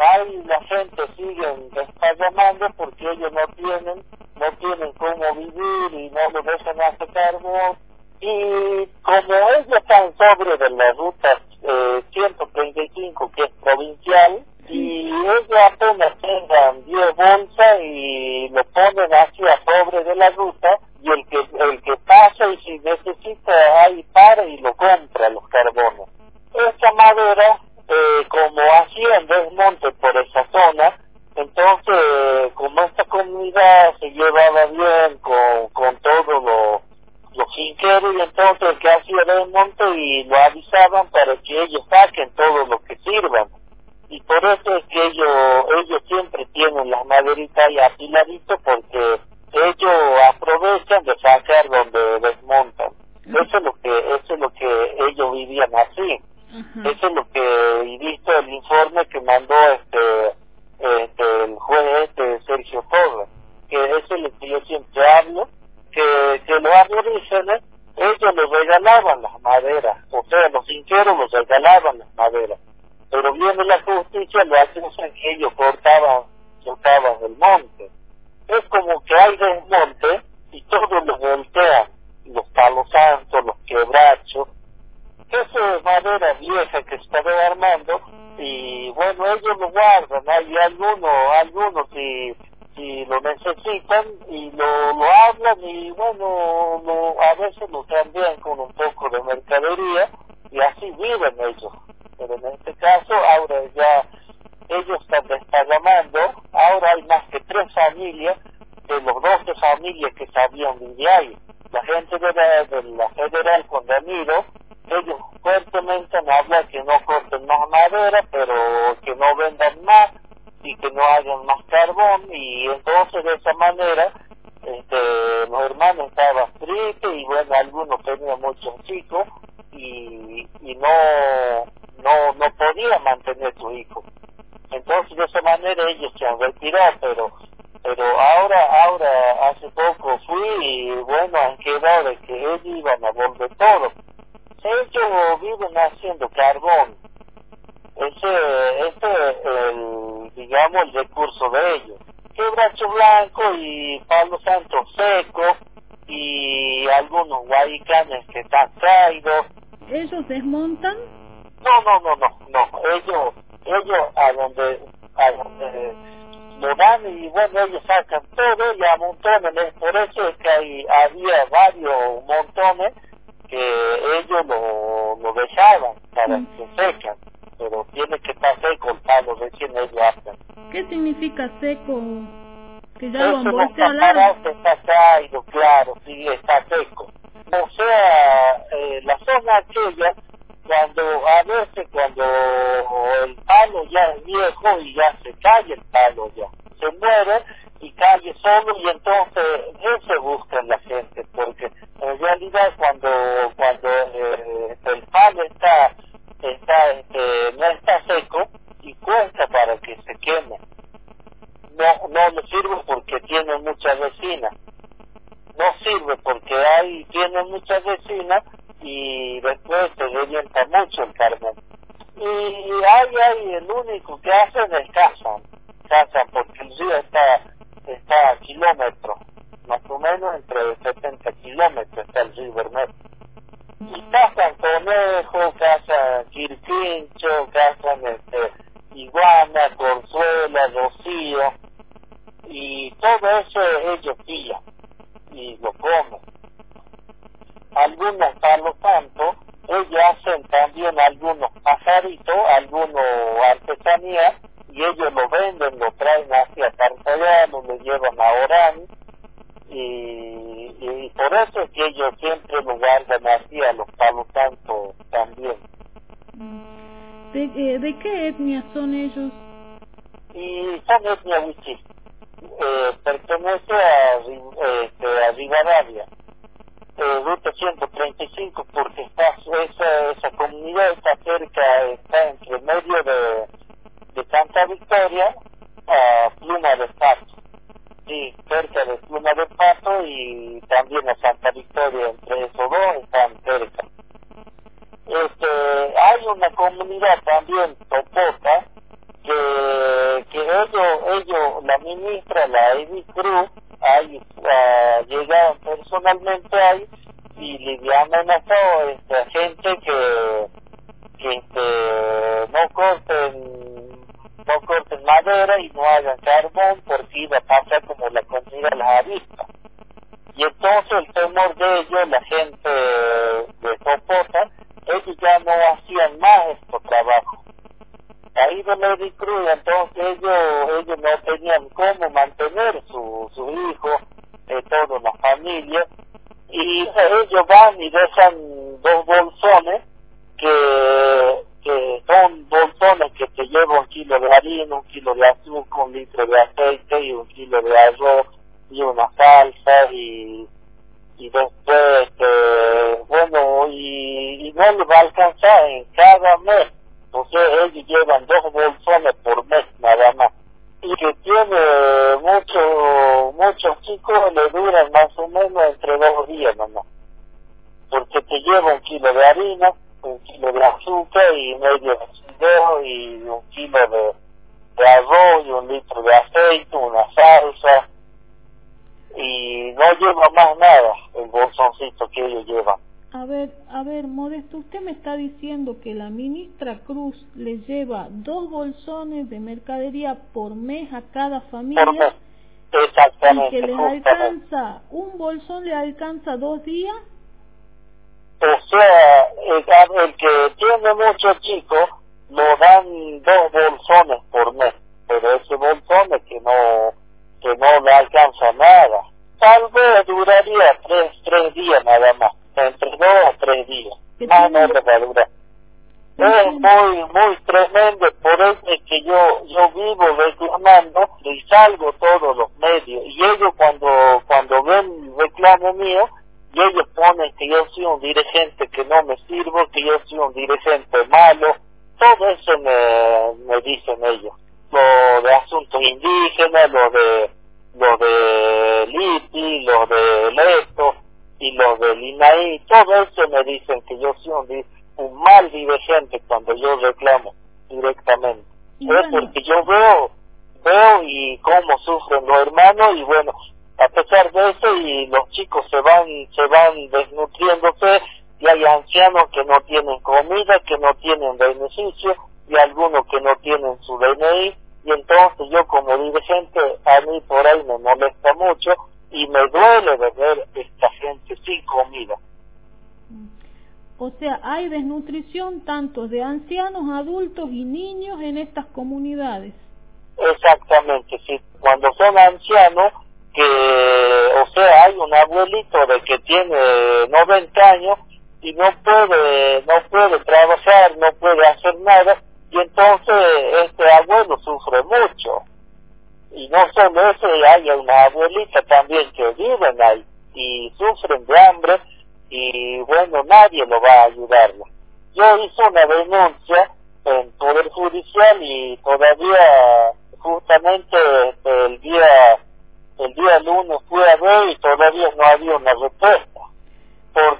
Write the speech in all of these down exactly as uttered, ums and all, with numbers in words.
ahí la gente sigue desparramando porque ellos no tienen, no tienen cómo vivir y no lo dejan hacer carbón. Y como ellos están sobre de la ruta eh, ciento treinta y cinco, que es provincial, y ellos apenas tengan diez bolsas y lo ponen hacia sobre de la ruta, y el que el que pasa y si necesita ahí para y lo compra los carbones. Esta madera, eh, como hacían desmonte por esa zona, entonces como esta comunidad se llevaba bien con, con todos los los finqueros, y entonces el que hacía desmonte y lo avisaban para que ellos saquen todo lo que sirvan. Y por eso es que ellos ellos siempre tienen las maderitas ahí apiladitas, porque ellos aprovechan de sacar donde desmontan. Eso es lo que eso es lo que ellos vivían así. Uh-huh. Eso es lo que he visto el informe que mandó este este el juez este Sergio Torres, que eso es lo que yo siempre hablo, que, que los aborígenes ellos les regalaban las maderas, o sea, los finqueros les regalaban las maderas, pero viene la justicia, lo acusan que ellos cortaban, cortaban el monte. Es como que hay desmonte y todos los voltean, los palos santos, los quebrachos, esa es madera vieja que está armando, y bueno, ellos lo guardan, hay algunos, algunos si, si lo necesitan y lo, lo hablan, y bueno, lo, a veces lo cambian con un poco de mercadería y así viven ellos. Pero en este caso ahora ya ellos están desparramando, ahora hay más que tres familias de los doce familias que sabían vivir ahí. La gente de la, de la federal con Ramiro, ellos fuertemente hablan que no corten más madera, pero que no vendan más y que no hagan más carbón, y entonces de esa manera este, los hermanos estaban tristes, y bueno, algunos tenían muchos chicos y, y no, no, no podían mantener sus hijos. Entonces de esa manera ellos se han retirado, pero pero ahora, ahora hace poco fui y bueno, han quedado de que ellos iban a volver todo. Ellos viven haciendo carbón. Ese, ese es el, digamos, el recurso de ellos. Quebracho blanco y palo santo seco y algunos guaycanes que están caídos. ¿Ellos desmontan? No, no, no, no, no. Ellos, ellos a donde, a donde lo dan y bueno, ellos sacan todo y amontonan. Es por eso es que hay, había varios montones que ellos lo, lo dejaban para mm. que secan, pero tiene que estar seco el palo, recién ellos hacen. ¿Qué significa seco? Que ya eso lo han no volteado está parado, está caído, claro, sí, está seco. O sea, eh, la zona aquella, cuando a veces cuando el palo ya es viejo y ya se cae el palo ya, se muere y cae solo, y entonces eso busca la gente, porque en realidad cuando cuando eh, el palo está está este, no está seco y cuesta para que se queme, no no le sirve porque tiene mucha resina, no sirve porque hay tiene mucha resina y después se revienta mucho el carbón. Y hay ahí el único que hacen es cazan, cazan porque el río está está a kilómetros, más o menos entre setenta kilómetros está el río Bermejo. Y cazan conejo, cazan quirquincho, cazan este, iguana, corzuela, rocío, y todo eso ellos pillan y lo comen. Algunos palo santo, ellos hacen también algunos pajaritos, algunos artesanía, y ellos lo venden, lo traen hacia Cartagena, lo llevan a Orán, y, y por eso es que ellos siempre lo guardan así a los palos santos también. ¿De, eh, ¿De qué etnia son ellos? Y son etnia wichí, eh, pertenece a, este, a Rivadavia, eh, ruta ciento treinta y cinco, porque está, esa, esa comunidad está cerca, está entre medio de, de Santa Victoria a Pluma de Pato, sí, cerca de Pluma de Pato, y también a Santa Victoria, entre esos dos están cerca. Este, hay una comunidad también, Topota, que ellos, ellos, la ministra, la Edith Cruz, ahí, uh, llegaron personalmente ahí y le había amenazado este, a gente que, que este, no corten, no corten madera y no hagan carbón porque iba a pasar como la comida a las avispas. Y entonces el temor de ellos, la gente de Sopota, ellos ya no hacían más estos trabajos. Ahí de Lady Cruz, entonces ellos, ellos no tenían cómo mantener su, su hijo, eh, toda la familia, y ellos van y dejan dos bolsones que, que son bolsones que te llevan un kilo de harina, un kilo de azúcar, un litro de aceite y un kilo de arroz y una salsa y, y después, eh, bueno, y, y no les va a alcanzar en cada mes. O sea, ellos llevan dos bolsones por mes nada más. Y que tiene muchos muchos chicos, le duran más o menos entre dos días nomás. Porque te lleva un kilo de harina, un kilo de azúcar y medio de fideo y un kilo de, de arroz y un litro de aceite, una salsa. Y no lleva más nada el bolsoncito que ellos llevan. A ver, a ver, Modesto, usted me está diciendo que la ministra Cruz le lleva dos bolsones de mercadería por mes a cada familia. Por mes. Exactamente. Y que les alcanza, un bolsón le alcanza dos días. O sea, el, el que tiene muchos chicos, lo dan dos bolsones por mes, pero ese bolsón es que no, que no le alcanza nada. Tal vez duraría tres, tres días nada más. Entre dos o tres días, más no le va a durar. Es muy, muy tremendo, por eso es que yo, yo vivo reclamando y salgo todos los medios, y ellos cuando, cuando ven el reclamo mío, y ellos ponen que yo soy un dirigente que no me sirvo, que yo soy un dirigente malo, todo eso me, me dicen ellos. Lo de asuntos indígenas, lo de, lo de Liti, lo de Leto, y los del I N A I, todo eso me dicen que yo soy un, un mal dirigente cuando yo reclamo directamente. Y bueno, es porque yo veo, veo y cómo sufren los hermanos y bueno, a pesar de eso y los chicos se van, se van desnutriéndose y hay ancianos que no tienen comida, que no tienen beneficio y algunos que no tienen su D N I y entonces yo como dirigente a mí por ahí me molesta mucho y me duele de ver esta gente sin comida. O sea, hay desnutrición tanto de ancianos, adultos y niños en estas comunidades. Exactamente, sí. Cuando son ancianos, que, o sea, hay un abuelito de que tiene noventa años y no puede, no puede trabajar, no puede hacer nada, y entonces este abuelo sufre mucho. Y no solo eso, hay una abuelita también que viven ahí y sufren de hambre y bueno, nadie lo va a ayudarlo. Yo hice una denuncia en Poder Judicial y todavía justamente el día el día lunes fui a ver y todavía no había una respuesta por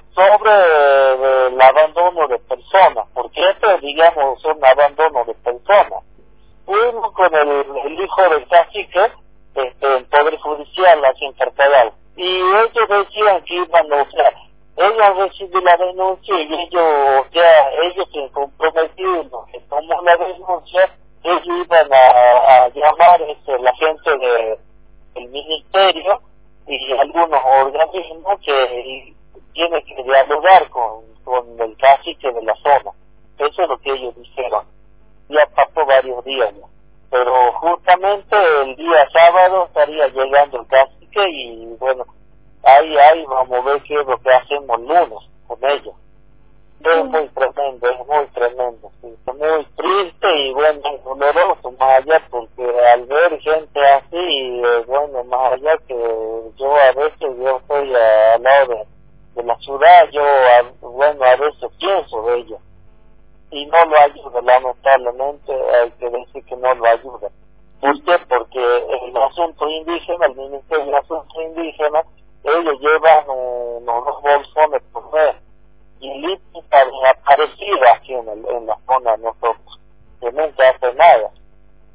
sobre el abandono de personas, porque esto digamos son abandono de personas. Fuimos con el, el hijo del cacique este, en Poder Judicial aquí en Cartagal y ellos decían que iban, o sea, ellos recibieron la denuncia y ellos, o sea, ellos se comprometieron que tomó la denuncia, ellos iban a, a llamar este, la gente de, del ministerio y algunos organismos que tienen que dialogar con, con el cacique de la zona. Eso es lo que ellos dijeron. Ya pasó varios días, ¿no? Pero justamente el día sábado estaría llegando el cacique y bueno, ahí, ahí vamos a ver qué es lo que hacemos lunes con ellos. Es muy tremendo, es muy tremendo, sí. Es muy triste y bueno, es doloroso más allá porque al ver gente así, eh, bueno, más allá que yo a veces yo estoy al lado de, de la ciudad, yo a, bueno, a veces pienso de ellos. Y no lo ayuda, lamentablemente hay que decir que no lo ayuda. ¿Por qué? Porque el asunto indígena, el Ministerio del Asunto Indígena, ellos llevan unos dos bolsones por mes y Liti está aparecida aquí en, el, en la zona de nosotros, que nunca hace nada. Pero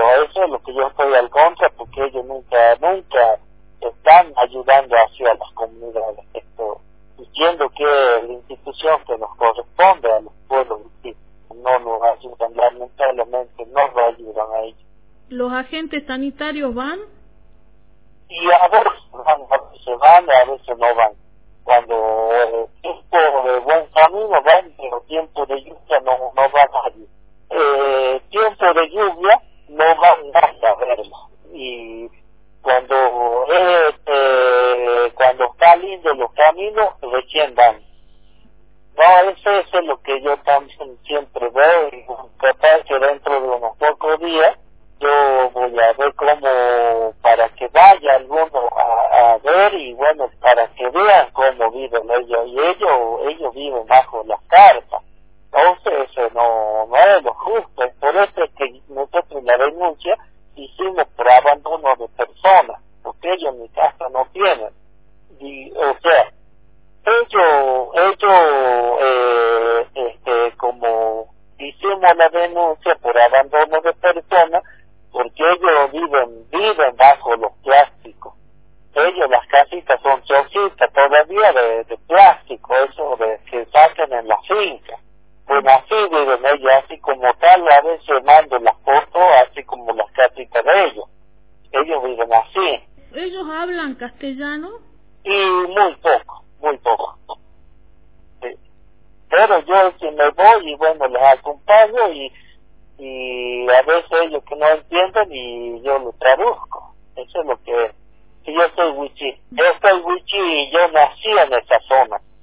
eso es lo que yo estoy al contra, porque ellos nunca, nunca están ayudando hacia las comunidades, esto, diciendo que la institución que nos corresponde a los pueblos no nos ayudan, lamentablemente no nos ayudan a ellos. ¿Los agentes sanitarios van? Y a veces van, a veces van, a veces no van. Cuando eh, tiempo de buen camino van, pero tiempo de lluvia no, no va nadie. Eh, tiempo de lluvia no va nadie a verlo. Y cuando es, eh, cuando está lindo los caminos, recién van. No, eso, eso es lo que yo también siempre veo, y capaz que dentro de unos pocos días yo voy a ver cómo, para que vaya alguno a, a ver, y bueno, para que vean cómo viven ellos, y ellos ellos viven bajo las carpas. Entonces eso no, no es lo justo, es por eso es que nosotros la denuncia hicimos por abandono de personas, porque ellos en mi casa no tienen, y, o sea, ellos, ellos, eh, este, como hicimos la denuncia por abandono de personas, porque ellos viven, viven bajo los plásticos. Ellos, las casitas son chocitas todavía de, de plástico, eso de que sacan en la finca. Pues así viven ellos, así como tal, a veces mando las fotos, así como las casitas de ellos. Ellos viven así. ¿Ellos hablan castellano? Y muy poco, muy poco. Sí. Pero yo si me voy y bueno, les acompaño y y a veces ellos que no entienden y yo lo traduzco. Eso es lo que es. Si yo soy wichí, yo soy wichí y yo nací en esa zona.